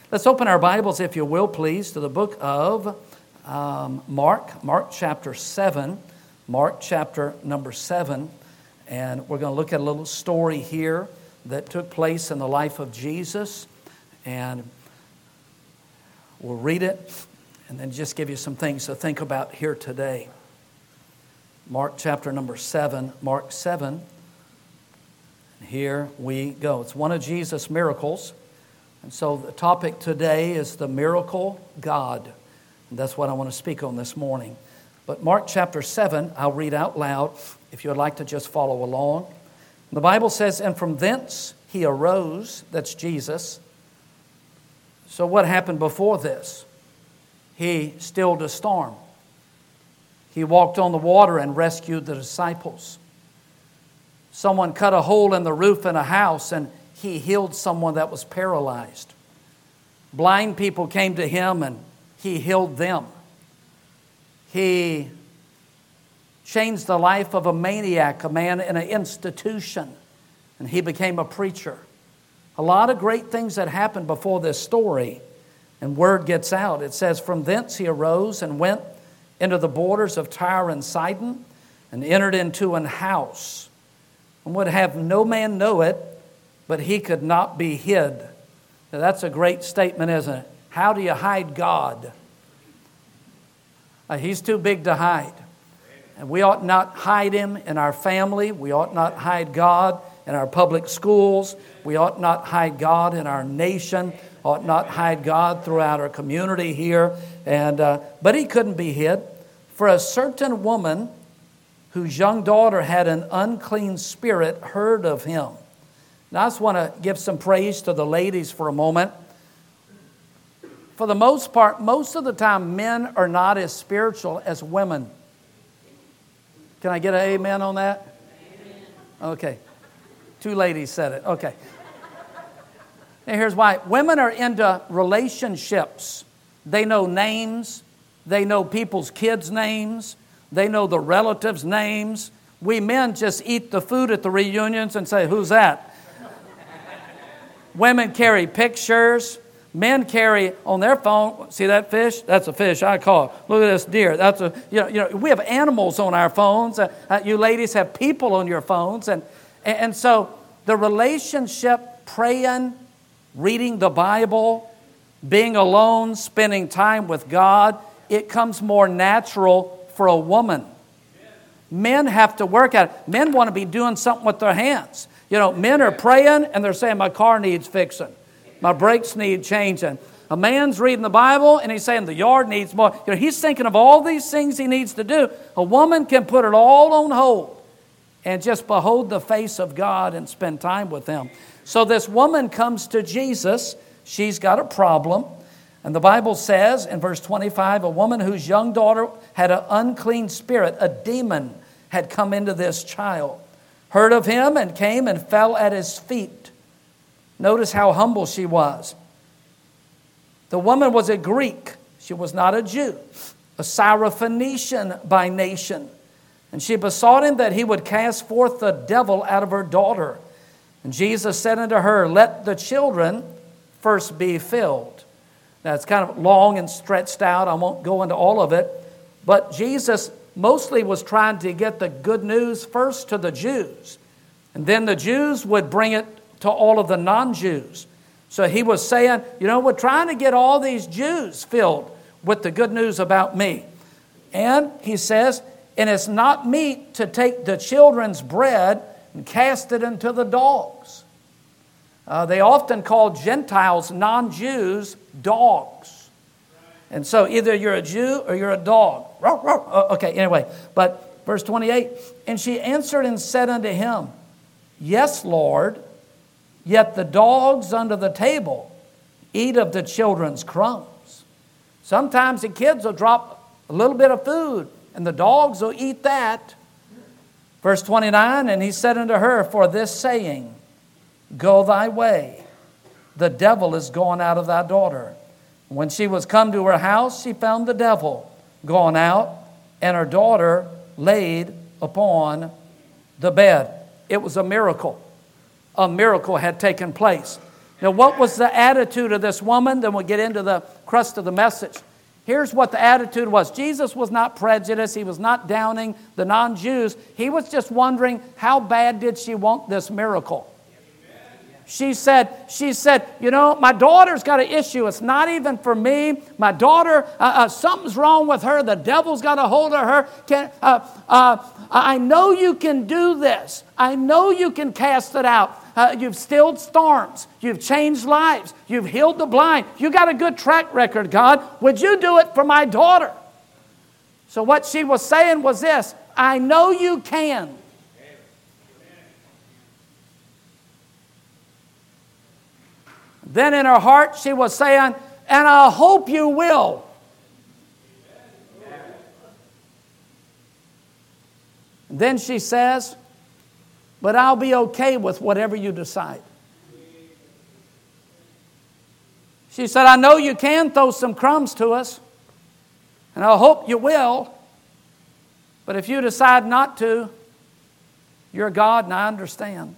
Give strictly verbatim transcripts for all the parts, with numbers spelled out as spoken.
Let's open our Bibles, if you will, please, to the book of um, Mark, Mark chapter seven, Mark chapter number seven. And we're going to look at a little story here that took place in the life of Jesus. And we'll read it and then just give you some things to think about here today. Mark chapter number seven, Mark seven. And here we go. It's one of Jesus' miracles. And so the topic today is the miracle God. And that's what I want to speak on this morning. But Mark chapter seven, I'll read out loud if you would like to just follow along. The Bible says, and from thence he arose, that's Jesus. So what happened before this? He stilled a storm. He walked on the water and rescued the disciples. Someone cut a hole in the roof in a house and he healed someone that was paralyzed. Blind people came to him and he healed them. He changed the life of a maniac, a man in an institution, and he became a preacher. A lot of great things that happened before this story, and word gets out. It says, from thence he arose and went into the borders of Tyre and Sidon, and entered into an house, and would have no man know it, but he could not be hid. Now, that's a great statement, isn't it? How do you hide God? Uh, he's too big to hide. And we ought not hide him in our family. We ought not hide God in our public schools. We ought not hide God in our nation. Ought not hide God throughout our community here. And uh, but he couldn't be hid. For a certain woman whose young daughter had an unclean spirit heard of him. Now I just want to give some praise to the ladies for a moment. For the most part, most of the time, men are not as spiritual as women. Can I get an amen on that? Amen. Okay. Two ladies said it. Okay. Now here's why. Women are into relationships. They know names. They know people's kids' names. They know the relatives' names. We men just eat the food at the reunions and say, who's that? Women carry pictures. Men carry on their phone, see that fish? That's a fish I caught. Look at this deer. That's a you know, you know we have animals on our phones. Uh, uh, you ladies have people on your phones. And, and so the relationship, praying, reading the Bible, being alone, spending time with God, it comes more natural for a woman. Men have to work at it. Men want to be doing something with their hands. You know, men are praying and they're saying, my car needs fixing. My brakes need changing. A man's reading the Bible and he's saying the yard needs more. You know, he's thinking of all these things he needs to do. A woman can put it all on hold and just behold the face of God and spend time with him. So this woman comes to Jesus. She's got a problem. And the Bible says in verse twenty-five, a woman whose young daughter had an unclean spirit, a demon, had come into this child, heard of him and came and fell at his feet. Notice how humble she was. The woman was a Greek. She was not a Jew. A Syrophoenician by nation. And she besought him that he would cast forth the devil out of her daughter. And Jesus said unto her, let the children first be filled. Now it's kind of long and stretched out. I won't go into all of it. But Jesus mostly was trying to get the good news first to the Jews. And then the Jews would bring it to all of the non-Jews. So he was saying, you know, we're trying to get all these Jews filled with the good news about me. And he says, and it's not meet to take the children's bread and cast it into the dogs. Uh, they often call Gentiles, non-Jews, dogs. And so either you're a Jew or you're a dog. Okay, anyway, but verse twenty-eight, and she answered and said unto him, yes, Lord, yet the dogs under the table eat of the children's crumbs. Sometimes the kids will drop a little bit of food and the dogs will eat that. Verse twenty-nine, and he said unto her, for this saying, go thy way, the devil is gone out of thy daughter. When she was come to her house, she found the devil gone out and her daughter laid upon the bed. It was a miracle. A miracle had taken place. Now, what was the attitude of this woman? Then we'll get into the crust of the message. Here's what the attitude was. Jesus was not prejudiced. He was not downing the non-Jews. He was just wondering, how bad did she want this miracle? She said, she said, you know, my daughter's got an issue. It's not even for me. My daughter, uh, uh, something's wrong with her. The devil's got a hold of her. Can, uh, uh, I know you can do this. I know you can cast it out. Uh, you've stilled storms. You've changed lives. You've healed the blind. You got a good track record, God. Would you do it for my daughter? So what she was saying was this: I know you can. Then in her heart she was saying, and I hope you will. Then she says, but I'll be okay with whatever you decide. She said, I know you can throw some crumbs to us, and I hope you will, but if you decide not to, you're God and I understand.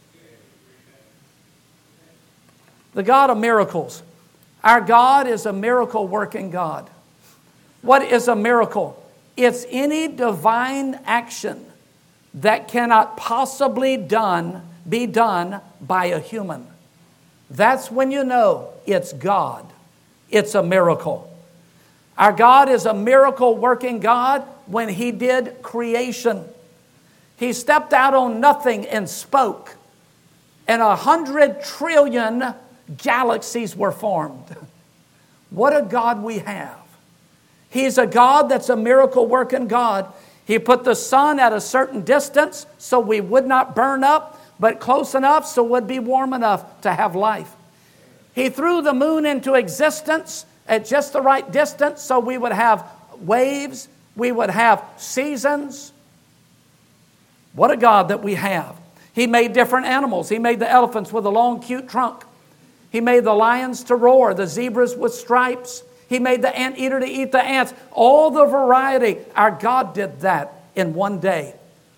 The God of miracles. Our God is a miracle-working God. What is a miracle? It's any divine action that cannot possibly done, be done by a human. That's when you know it's God. It's a miracle. Our God is a miracle-working God when He did creation. He stepped out on nothing and spoke, and a hundred trillion galaxies were formed. What a God we have. He's a God that's a miracle-working God. He put the sun at a certain distance so we would not burn up, but close enough so it would be warm enough to have life. He threw the moon into existence at just the right distance so we would have waves, we would have seasons. What a God that we have. He made different animals. He made the elephants with a long, cute trunk. He made the lions to roar, the zebras with stripes. He made the anteater to eat the ants. All the variety. Our God did that in one day.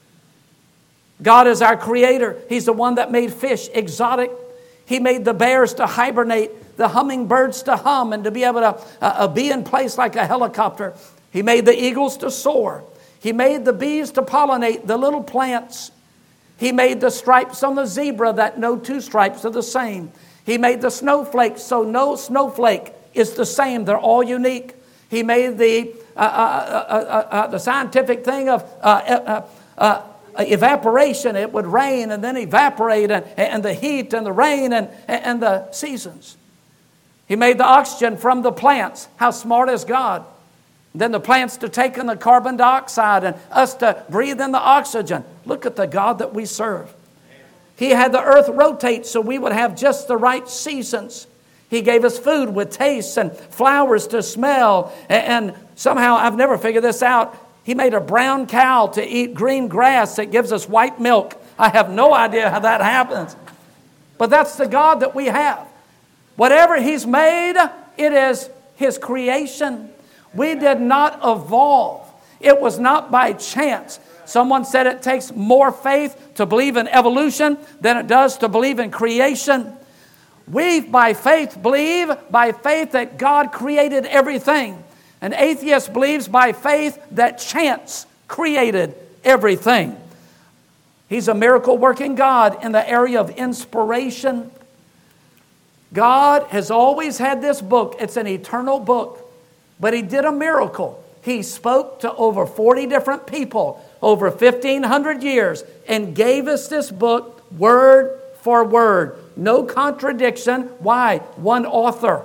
God is our creator. He's the one that made fish exotic. He made the bears to hibernate, the hummingbirds to hum and to be able to uh, be in place like a helicopter. He made the eagles to soar. He made the bees to pollinate the little plants. He made the stripes on the zebra that no two stripes are the same. He made the snowflakes so no snowflake is the same. They're all unique. He made the uh, uh, uh, uh, uh, the scientific thing of uh, uh, uh, evaporation. It would rain and then evaporate, and, and the heat and the rain and, and the seasons. He made the oxygen from the plants. How smart is God? Then the plants to take in the carbon dioxide and us to breathe in the oxygen. Look at the God that we serve. He had the earth rotate so we would have just the right seasons. He gave us food with tastes and flowers to smell. And somehow, I've never figured this out, He made a brown cow to eat green grass that gives us white milk. I have no idea how that happens. But that's the God that we have. Whatever He's made, it is His creation. We did not evolve. It was not by chance. Someone said it takes more faith to believe in evolution than it does to believe in creation. We, by faith, believe by faith that God created everything. An atheist believes by faith that chance created everything. He's a miracle-working God in the area of inspiration. God has always had this book. It's an eternal book. But He did a miracle. He spoke to over forty different people over fifteen hundred years and gave us this book word for word. No contradiction. Why? One author.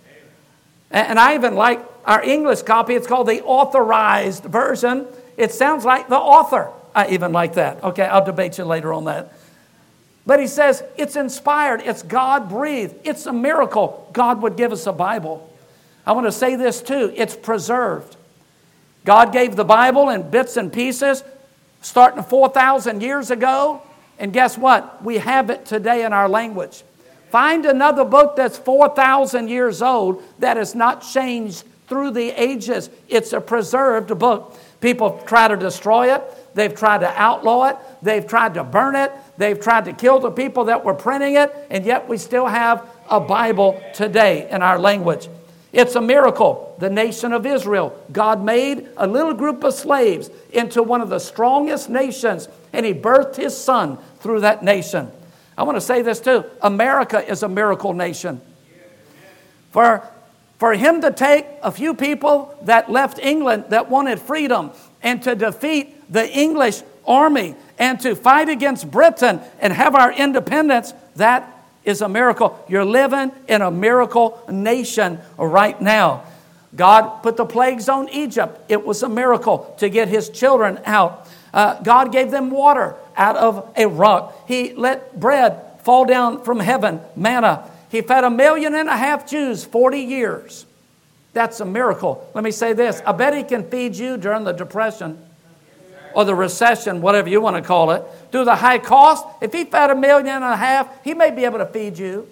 And I even like our English copy. It's called the Authorized Version. It sounds like the author. I even like that. Okay, I'll debate you later on that. But he says it's inspired. It's God-breathed. It's a miracle God would give us a Bible. I want to say this too. It's preserved. God gave the Bible in bits and pieces starting four thousand years ago. And guess what? We have it today in our language. Find another book that's four thousand years old that has not changed through the ages. It's a preserved book. People try to destroy it. They've tried to outlaw it. They've tried to burn it. They've tried to kill the people that were printing it. And yet we still have a Bible today in our language. It's a miracle. The nation of Israel, God made a little group of slaves into one of the strongest nations, and He birthed His Son through that nation. I want to say this too. America is a miracle nation. For, for Him to take a few people that left England that wanted freedom and to defeat the English army and to fight against Britain and have our independence, that is a miracle. You're living in a miracle nation right now. God put the plagues on Egypt. It was a miracle to get His children out. Uh, God gave them water out of a rock. He let bread fall down from heaven, manna. He fed a million and a half Jews forty years. That's a miracle. Let me say this. I bet He can feed you during the Depression or the recession, whatever you want to call it. Through the high cost, if He fed a million and a half, He may be able to feed you.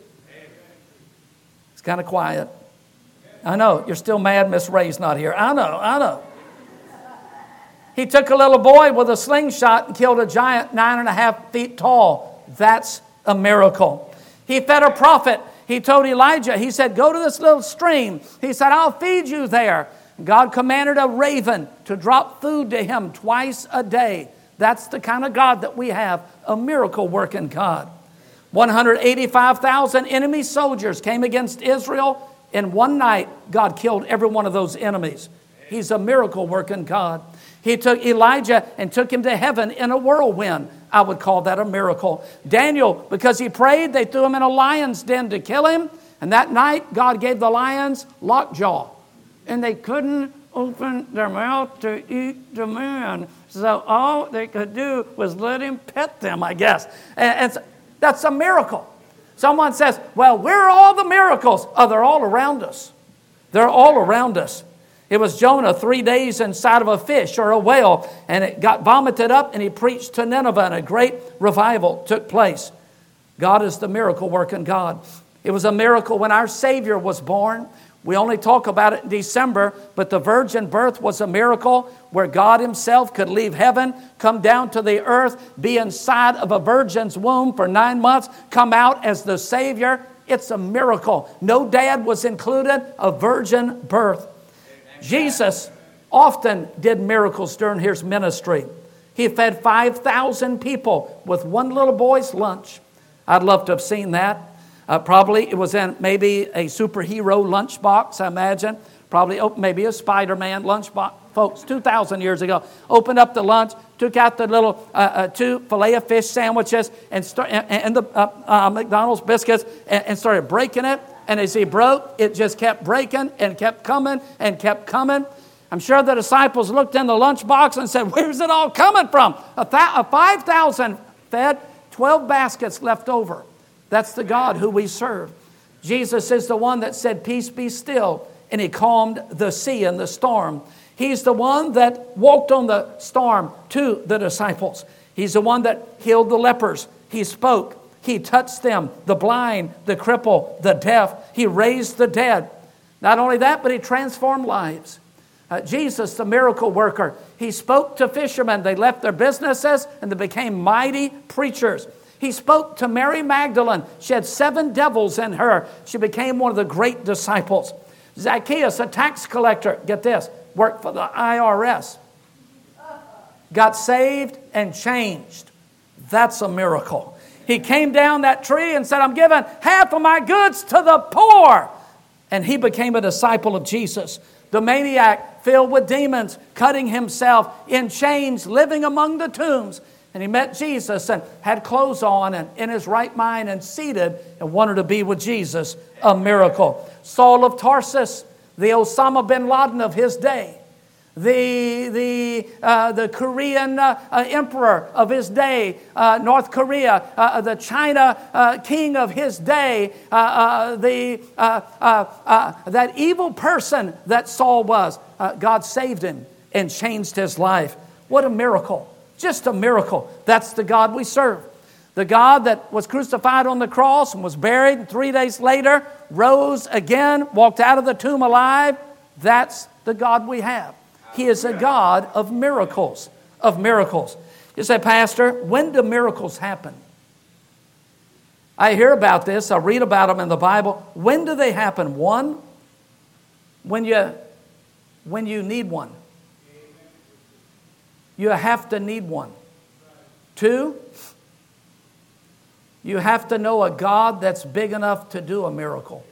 It's kind of quiet. I know, you're still mad Miss Ray's not here. I know, I know. He took a little boy with a slingshot and killed a giant nine and a half feet tall. That's a miracle. He fed a prophet. He told Elijah, he said, go to this little stream. He said, I'll feed you there. God commanded a raven to drop food to him twice a day. That's the kind of God that we have, a miracle-working God. one hundred eighty-five thousand enemy soldiers came against Israel. In one night, God killed every one of those enemies. He's a miracle-working God. He took Elijah and took him to heaven in a whirlwind. I would call that a miracle. Daniel, because he prayed, they threw him in a lion's den to kill him. And that night, God gave the lions lockjaw. And they couldn't open their mouth to eat the man. So all they could do was let him pet them, I guess. And, and so, that's a miracle. Someone says, well, where are all the miracles? Oh, they're all around us. They're all around us. It was Jonah three days inside of a fish or a whale, and it got vomited up, and he preached to Nineveh, and a great revival took place. God is the miracle-working God. It was a miracle when our Savior was born. We only talk about it in December, but the virgin birth was a miracle where God Himself could leave heaven, come down to the earth, be inside of a virgin's womb for nine months, come out as the Savior. It's a miracle. No dad was included, a virgin birth. Jesus often did miracles during His ministry. He fed five thousand people with one little boy's lunch. I'd love to have seen that. Uh, probably it was in maybe a superhero lunchbox, I imagine. Probably oh, maybe a Spider-Man lunchbox. Folks, two thousand years ago, opened up the lunch, took out the little uh, uh, two filet-of-fish sandwiches and, start, and, and the uh, uh, McDonald's biscuits and, and started breaking it. And as He broke, it just kept breaking and kept coming and kept coming. I'm sure the disciples looked in the lunchbox and said, where's it all coming from? A, th- a five thousand fed, twelve baskets left over. That's the God who we serve. Jesus is the one that said, peace be still. And He calmed the sea and the storm. He's the one that walked on the storm to the disciples. He's the one that healed the lepers. He spoke. He touched them, the blind, the cripple, the deaf. He raised the dead. Not only that, but He transformed lives. Uh, Jesus, the miracle worker, He spoke to fishermen. They left their businesses and they became mighty preachers. He spoke to Mary Magdalene. She had seven devils in her. She became one of the great disciples. Zacchaeus, a tax collector, get this, worked for the I R S. Got saved and changed. That's a miracle. He came down that tree and said, I'm giving half of my goods to the poor. And he became a disciple of Jesus. The maniac, filled with demons, cutting himself in chains, living among the tombs. And he met Jesus and had clothes on and in his right mind and seated and wanted to be with Jesus. A miracle. Saul of Tarsus, the Osama bin Laden of his day. The, the, uh, the Korean uh, uh, emperor of his day, uh, North Korea, uh, the China uh, king of his day, uh, uh, the, uh, uh, uh, that evil person that Saul was. Uh, God saved him and changed his life. What a miracle. Just a miracle. That's the God we serve. The God that was crucified on the cross and was buried, and three days later rose again, walked out of the tomb alive. That's the God we have. He is a God of miracles, of miracles. You say, Pastor, when do miracles happen? I hear about this. I read about them in the Bible. When do they happen? One, when you, when you need one. You have to need one. Two, you have to know a God that's big enough to do a miracle.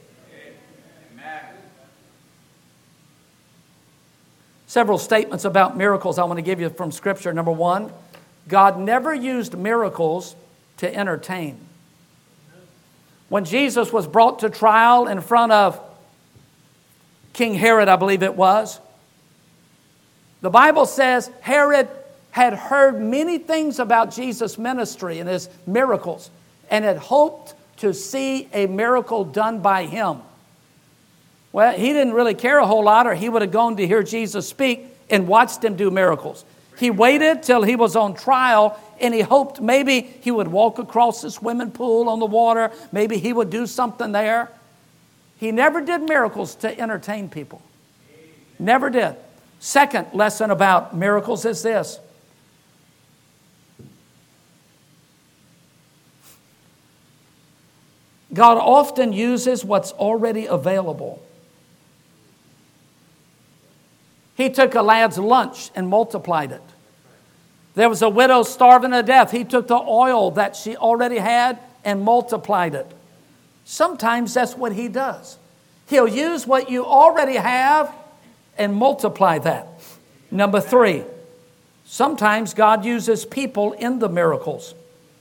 Several statements about miracles I want to give you from Scripture. Number one, God never used miracles to entertain. When Jesus was brought to trial in front of King Herod, I believe it was, the Bible says Herod had heard many things about Jesus' ministry and his miracles and had hoped to see a miracle done by him. Well, he didn't really care a whole lot, or he would have gone to hear Jesus speak and watched him do miracles. He waited till he was on trial, and he hoped maybe he would walk across the swimming pool on the water. Maybe he would do something there. He never did miracles to entertain people. Never did. Second lesson about miracles is this. God often uses what's already available. He took a lad's lunch and multiplied it. There was a widow starving to death. He took the oil that she already had and multiplied it. Sometimes that's what he does. He'll use what you already have and multiply that. Number three, sometimes God uses people in the miracles.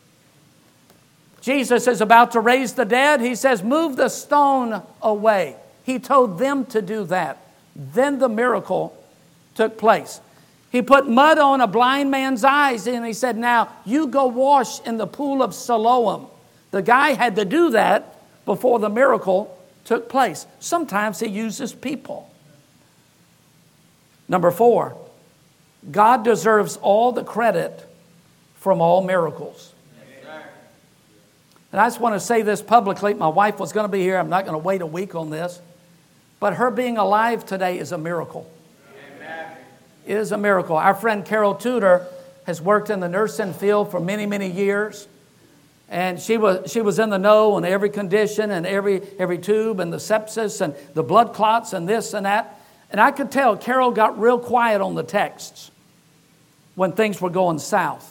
Jesus is about to raise the dead. He says, move the stone away. He told them to do that. Then the miracle took place. He put mud on a blind man's eyes and he said, now you go wash in the pool of Siloam. The guy had to do that before the miracle took place. Sometimes he uses people. Number four, God deserves all the credit from all miracles. And I just want to say this publicly. My wife was going to be here. I'm not going to wait a week on this. But her being alive today is a miracle. Amen. It is a miracle. Our friend Carol Tudor has worked in the nursing field for many, many years. And she was she was in the know on every condition and every, every tube and the sepsis and the blood clots and this and that. And I could tell Carol got real quiet on the texts when things were going south.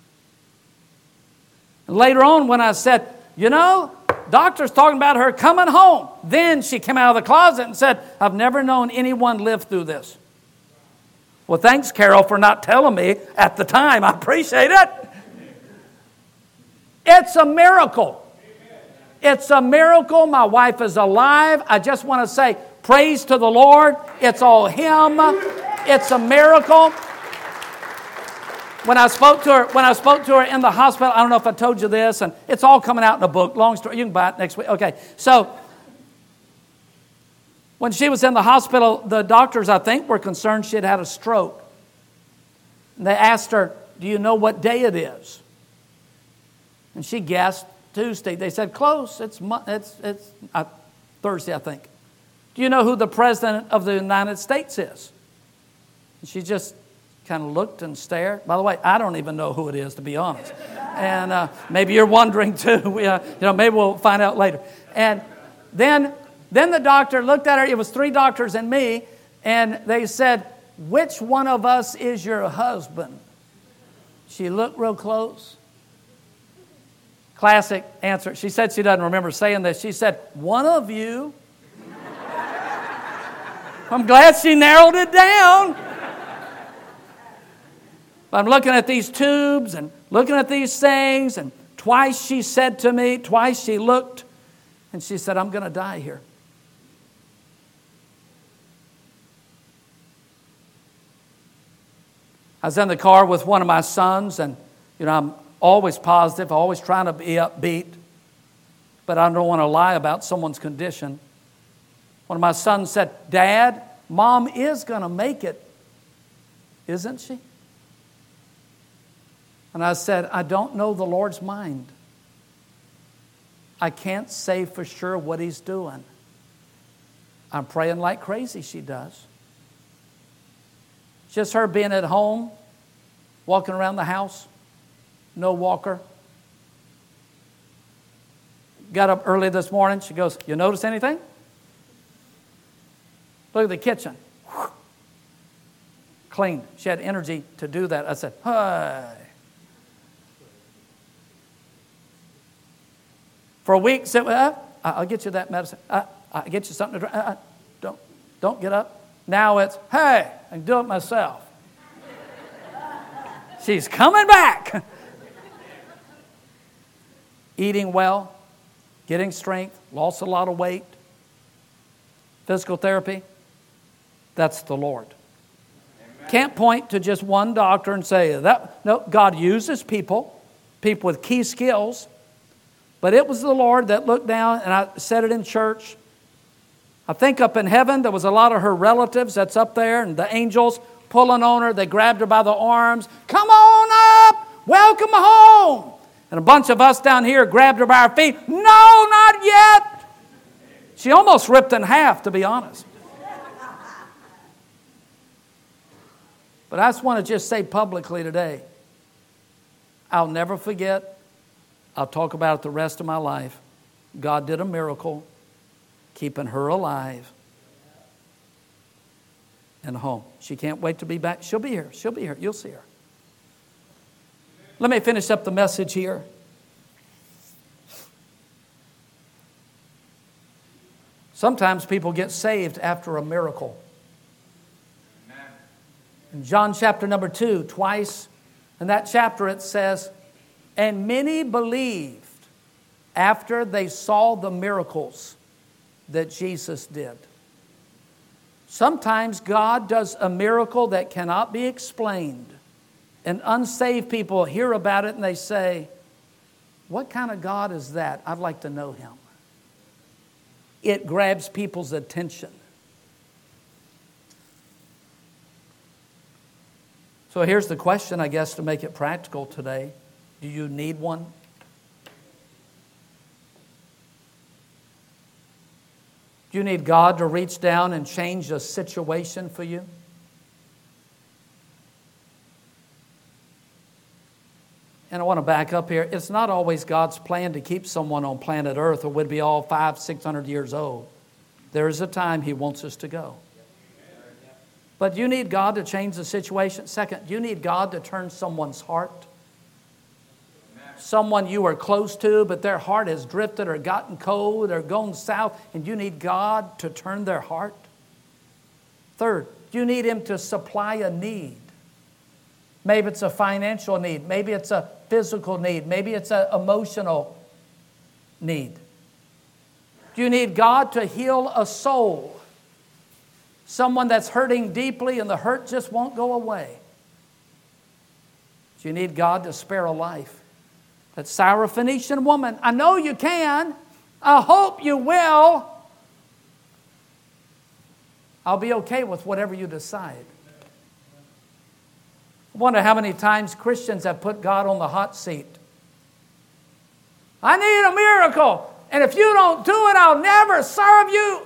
And later on when I said, you know, doctor's talking about her coming home. Then she came out of the closet and said, I've never known anyone live through this. Well, thanks, Carol, for not telling me at the time. I appreciate it. It's a miracle. It's a miracle. My wife is alive. I just want to say praise to the Lord. It's all Him. It's a miracle. When I spoke to her, when I spoke to her in the hospital, I don't know if I told you this, and it's all coming out in a book. Long story. You can buy it next week. Okay. So when she was in the hospital, the doctors, I think, were concerned she had had a stroke. And they asked her, do you know what day it is? And she guessed Tuesday. They said, close. It's it's it's uh, Thursday, I think. Do you know who the President of the United States is? And she just kind of looked and stared. By the way, I don't even know who it is, to be honest. And uh, maybe you're wondering too. We, uh, you know, maybe we'll find out later. And then, then the doctor looked at her. It was three doctors and me, and they said, "Which one of us is your husband?" She looked real close. Classic answer. She said she doesn't remember saying this. She said, "One of you." I'm glad she narrowed it down. I'm looking at these tubes and looking at these things, and twice she said to me, twice she looked, and she said, "I'm going to die here." I was in the car with one of my sons, and you know, I'm always positive, always trying to be upbeat, but I don't want to lie about someone's condition. One of my sons said, "Dad, Mom is going to make it, isn't she?" And I said, "I don't know the Lord's mind. I can't say for sure what He's doing. I'm praying like crazy," she does. Just her being at home, walking around the house, no walker. got up early this morning. She goes, you notice anything? Look at the kitchen. Clean. She had energy to do that. I said, hey. For a week, said, uh, I'll get you that medicine. Uh, I'll get you something to drink. Uh, don't, don't get up. Now it's, hey, I can do it myself. She's coming back. Eating well, getting strength, lost a lot of weight, physical therapy. That's the Lord. Amen. Can't point to just one doctor and say that. No, God uses people, people with key skills. But it was the Lord that looked down, and I said it in church. I think up in heaven there was a lot of her relatives that's up there, and the angels pulling on her. They grabbed her by the arms. Come on up! Welcome home! And a bunch of us down here grabbed her by our feet. No, not yet! She almost ripped in half, to be honest. But I just want to just say publicly today, I'll never forget. I'll talk about it the rest of my life. God did a miracle, keeping her alive and home. She can't wait to be back. She'll be here. She'll be here. You'll see her. Let me finish up the message here. Sometimes people get saved after a miracle. In John chapter number two, twice in that chapter it says, and many believed after they saw the miracles that Jesus did. Sometimes God does a miracle that cannot be explained. And unsaved people hear about it and they say, what kind of God is that? I'd like to know him. It grabs people's attention. So here's the question, I guess, to make it practical today. Do you need one? Do you need God to reach down and change a situation for you? And I want to back up here. It's not always God's plan to keep someone on planet Earth or would be all five, six hundred years old. There is a time He wants us to go. But you need God to change the situation. Second, you need God to turn someone's heart. Someone you are close to, but their heart has drifted or gotten cold or gone south, and you need God to turn their heart. Third, you need Him to supply a need. Maybe it's a financial need. Maybe it's a physical need. Maybe it's an emotional need. You need God to heal a soul. Someone that's hurting deeply and the hurt just won't go away. You need God to spare a life. That Syrophoenician woman, I know you can. I hope you will. I'll be okay with whatever you decide. I wonder how many times Christians have put God on the hot seat. I need a miracle, and if you don't do it, I'll never serve you.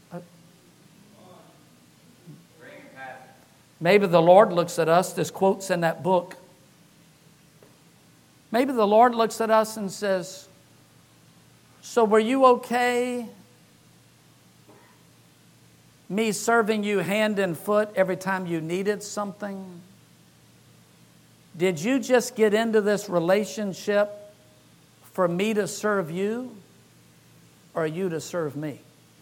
Maybe the Lord looks at us, this quote's in that book. Maybe the Lord looks at us and says, so were you okay me serving you hand and foot every time you needed something? Did you just get into this relationship for me to serve you or you to serve me?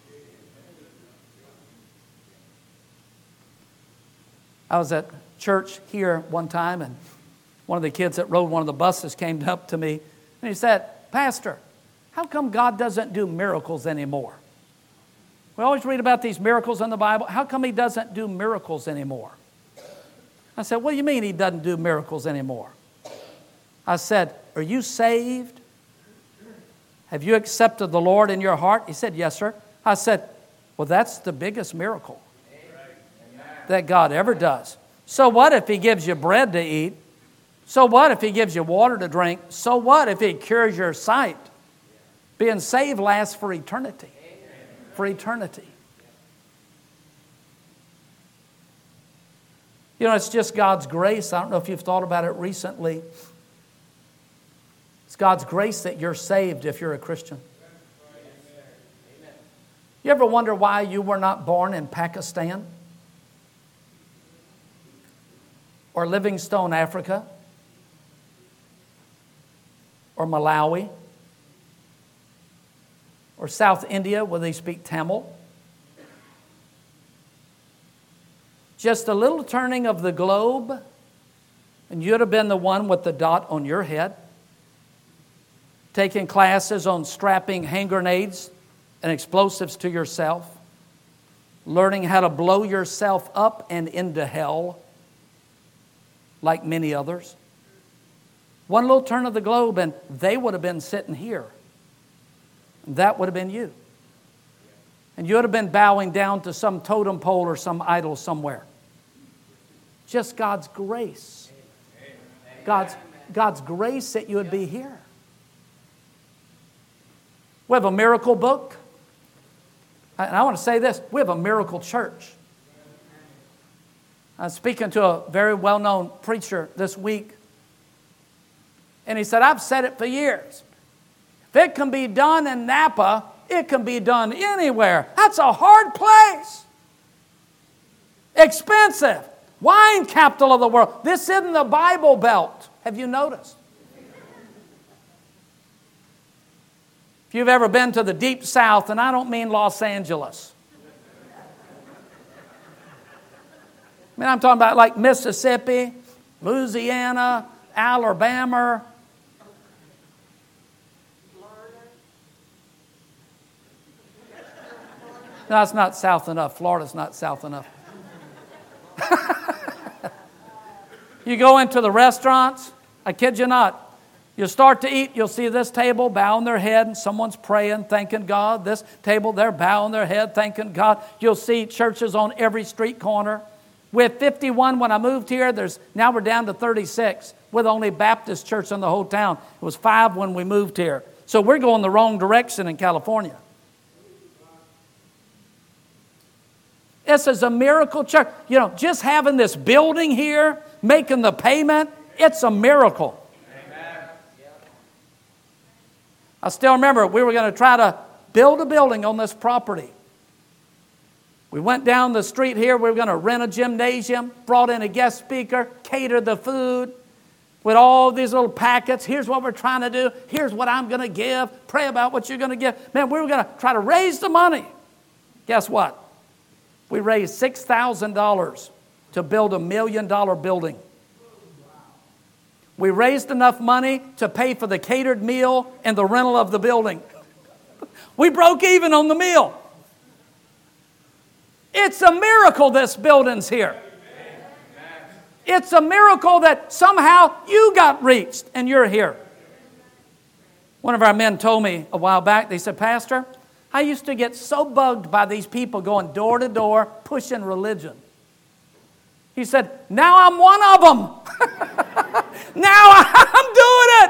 I was at church here one time, and one of the kids that rode one of the buses came up to me and he said, Pastor, how come God doesn't do miracles anymore? We always read about these miracles in the Bible. How come He doesn't do miracles anymore? I said, what do you mean He doesn't do miracles anymore? I said, are you saved? Have you accepted the Lord in your heart? He said, yes, sir. I said, well, that's the biggest miracle that God ever does. So what if He gives you bread to eat? So what if He gives you water to drink? So what if He cures your sight? Being saved lasts for eternity. For eternity. You know, it's just God's grace. I don't know if you've thought about it recently. It's God's grace that you're saved if you're a Christian. You ever wonder why you were not born in Pakistan? Or Livingstone, Africa? Or Malawi? Or South India, where they speak Tamil? Just a little turning of the globe, and you'd have been the one with the dot on your head, taking classes on strapping hand grenades and explosives to yourself, learning how to blow yourself up and into hell, like many others. One little turn of the globe, and they would have been sitting here. That would have been you. And you would have been bowing down to some totem pole or some idol somewhere. Just God's grace. God's, God's grace that you would be here. We have a miracle book. And I want to say this. We have a miracle church. I was speaking to a very well-known preacher this week. And he said, I've said it for years. If it can be done in Napa, it can be done anywhere. That's a hard place. Expensive. Wine capital of the world. This isn't the Bible Belt. Have you noticed? If you've ever been to the deep south, and I don't mean Los Angeles. I mean, I'm talking about like Mississippi, Louisiana, Alabama. No, it's not south enough. Florida's not south enough. You go into the restaurants, I kid you not. You start to eat, you'll see this table bowing their head and someone's praying, thanking God. This table, they're bowing their head, thanking God. You'll see churches on every street corner. We had fifty-one when I moved here. There's now we're down to thirty-six. We're the only Baptist church in the whole town. It was five when we moved here. So we're going the wrong direction in California. This is a miracle church. You know, just having this building here, making the payment, it's a miracle. Amen. I still remember we were going to try to build a building on this property. We went down the street here. We were going to rent a gymnasium, brought in a guest speaker, catered the food with all these little packets. Here's what we're trying to do. Here's what I'm going to give. Pray about what you're going to give. Man, we were going to try to raise the money. Guess what? We raised six thousand dollars to build a million dollar building. We raised enough money to pay for the catered meal and the rental of the building. We broke even on the meal. It's a miracle this building's here. It's a miracle that somehow you got reached and you're here. One of our men told me a while back, they said, Pastor, I used to get so bugged by these people going door to door, pushing religion. He said, now I'm one of them. Now I'm doing it.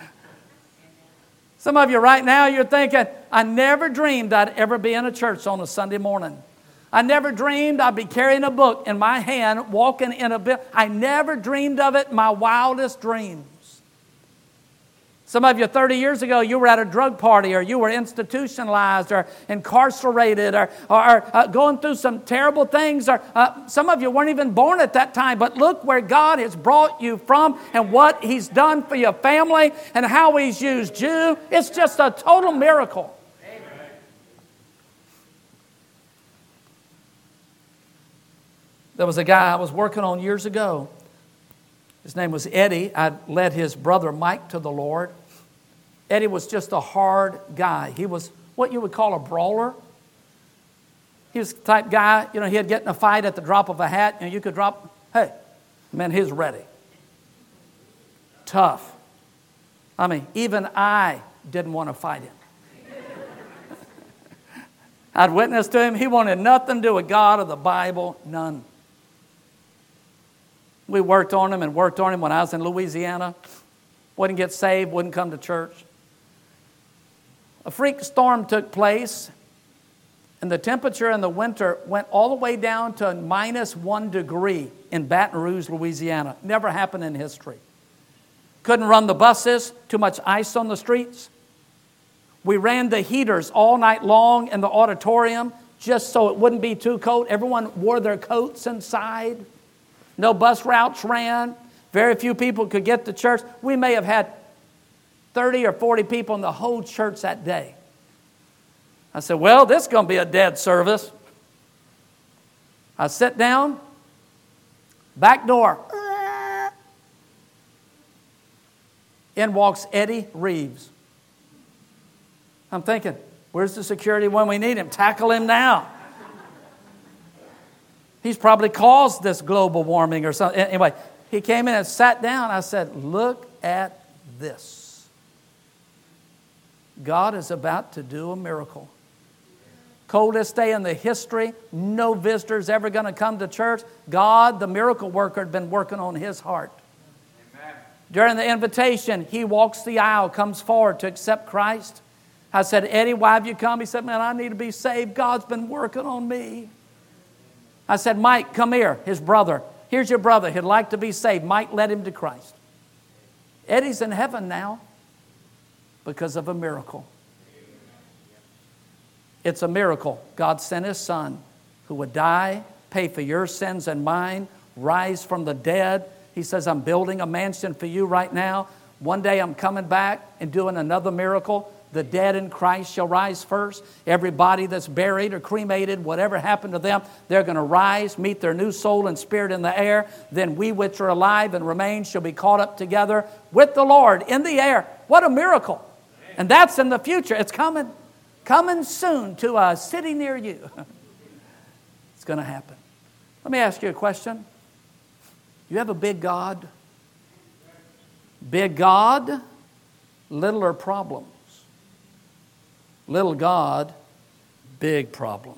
Some of you right now, you're thinking, I never dreamed I'd ever be in a church on a Sunday morning. I never dreamed I'd be carrying a book in my hand, walking in a bit. I never dreamed of it in my wildest dreams. Some of you thirty years ago, you were at a drug party, or you were institutionalized, or incarcerated, or, or uh, going through some terrible things. Or uh, some of you weren't even born at that time. But look where God has brought you from, and what He's done for your family, and how He's used you. It's just a total miracle. Amen. There was a guy I was working on years ago. His name was Eddie. I led his brother Mike to the Lord. Eddie was just a hard guy. He was what you would call a brawler. He was the type guy, you know, he'd get in a fight at the drop of a hat, and you could drop, hey, man, he's ready. Tough. I mean, even I didn't want to fight him. I'd witnessed to him. He wanted nothing to do with God or the Bible, none. We worked on him and worked on him when I was in Louisiana. Wouldn't get saved, wouldn't come to church. A freak storm took place, and the temperature in the winter went all the way down to minus one degree in Baton Rouge, Louisiana. Never happened in history. Couldn't run the buses, too much ice on the streets. We ran the heaters all night long in the auditorium just so it wouldn't be too cold. Everyone wore their coats inside. No bus routes ran. Very few people could get to church. We may have had thirty or forty people in the whole church that day. I said, well, this is going to be a dead service. I sit down, back door. In walks Eddie Reeves. I'm thinking, where's the security when we need him? Tackle him now. He's probably caused this global warming or something. Anyway, he came in and sat down. I said, look at this. God is about to do a miracle. Coldest day in the history. No visitors ever going to come to church. God, the miracle worker, had been working on his heart. Amen. During the invitation, he walks the aisle, comes forward to accept Christ. I said, Eddie, why have you come? He said, man, I need to be saved. God's been working on me. I said, Mike, come here, his brother. Here's your brother. He'd like to be saved. Mike led him to Christ. Eddie's in heaven now because of a miracle. It's a miracle. God sent his son who would die, pay for your sins and mine, rise from the dead. He says, I'm building a mansion for you right now. One day I'm coming back and doing another miracle. The dead in Christ shall rise first. Everybody that's buried or cremated, whatever happened to them, they're going to rise, meet their new soul and spirit in the air. Then we which are alive and remain shall be caught up together with the Lord in the air. What a miracle. And that's in the future. It's coming. Coming soon to a city near you. It's going to happen. Let me ask you a question. You have a big God? Big God, littler problems. Little God, big problems.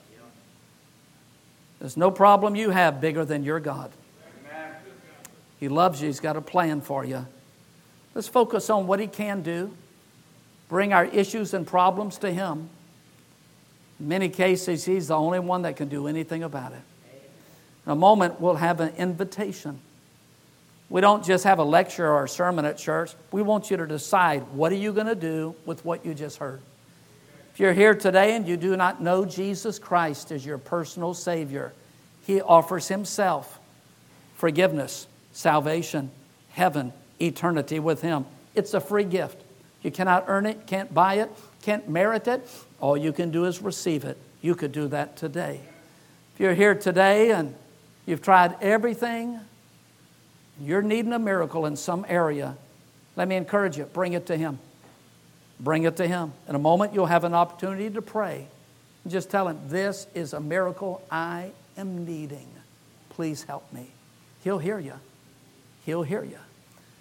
There's no problem you have bigger than your God. He loves you. He's got a plan for you. Let's focus on what he can do. Bring our issues and problems to him. In many cases, he's the only one that can do anything about it. In a moment, we'll have an invitation. We don't just have a lecture or a sermon at church. We want you to decide, what are you going to do with what you just heard? If you're here today and you do not know Jesus Christ as your personal Savior, he offers himself forgiveness, salvation, heaven, eternity with him. It's a free gift. You cannot earn it, can't buy it, can't merit it. All you can do is receive it. You could do that today. If you're here today and you've tried everything, you're needing a miracle in some area, let me encourage you, bring it to him. Bring it to him. In a moment, you'll have an opportunity to pray. Just tell him, this is a miracle I am needing. Please help me. He'll hear you. He'll hear you.